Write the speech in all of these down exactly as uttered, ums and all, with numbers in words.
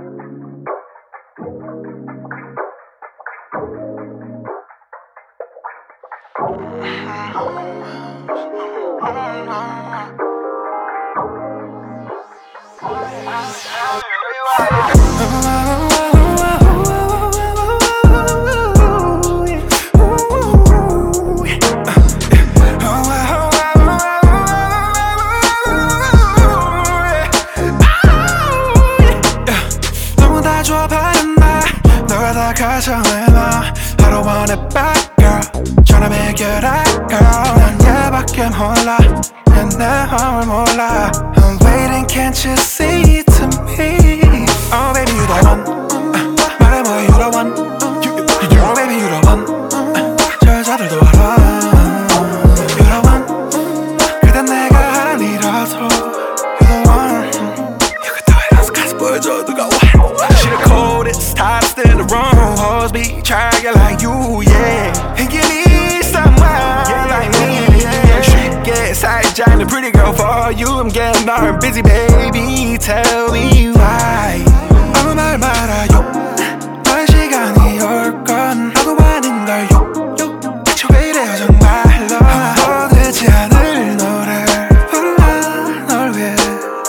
가정해놔 I don't want it back girl Tryna make it right girl 난 얘밖에 몰라 내 마음을 몰라 I'm waiting can't you see it to me Oh baby you the one uh, 말해봐 you the one you, you, you, Oh baby you the one 저 여자들도 알아 You the one 그댄 내가 아니라서 You the one You could do it 어서 가서 보여줘 누가 와 She the coldest, hottest in the room Hoes be trying get like you, yeah And you need someone, yeah, like me, yeah She get side-jine, a pretty girl for you I'm getting darn busy, baby Tell me why 아무 말 말아요 너의 시간이 올 건 나도 아닌걸요 대체 왜 이래요 정말로 아무도 되지 않을 노래 불러 널 위해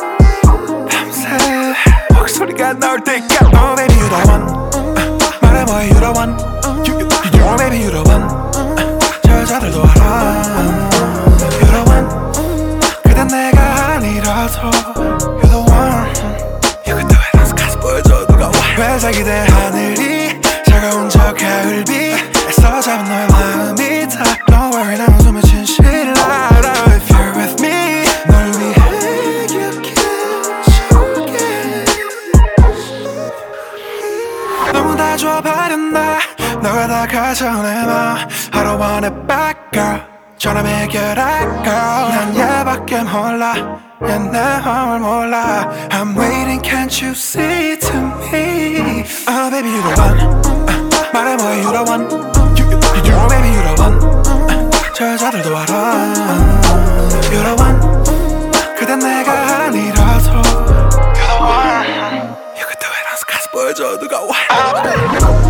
밤새 목소리가 나올 때까지 Oh baby you the one uh, 말해봐 you the one you, you, you, Oh baby you the one uh, 저 여자들도 알아 You the one 그댄 내가 아니라서 You the one You could do it 어서 가서 보여줘 누가 와 회색이된 하늘이 차가운 저 가을비 애써 잡은 너의 마음이 다 Don't worry 난 웃으면 진실을 알아 If you're with me 널 위해 기억해줄게 너무 다 줘버렸나 너가 다 가져내놔 I don't want it back girl Tryna make it right girl 난 얘밖에 몰라 내 마음을 몰라 I'm waiting can't you see it to me Oh baby you the one uh, 말해봐 you the one you, you, you, Oh baby you the one uh, 저 여자들도 알아 You the one 그댄 내가 아니라서 You the one You could do it 어서 가서 보여줘 누가 와